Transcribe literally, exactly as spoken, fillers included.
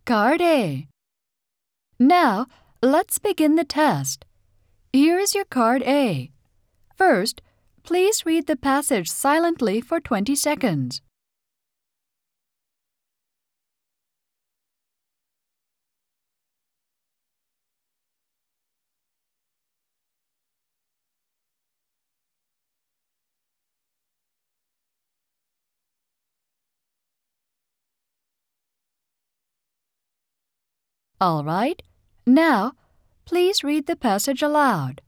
Card A. Now, let's begin the test. Here is your card A. First, please read the passage silently for twenty seconds. All right. Now, please read the passage aloud.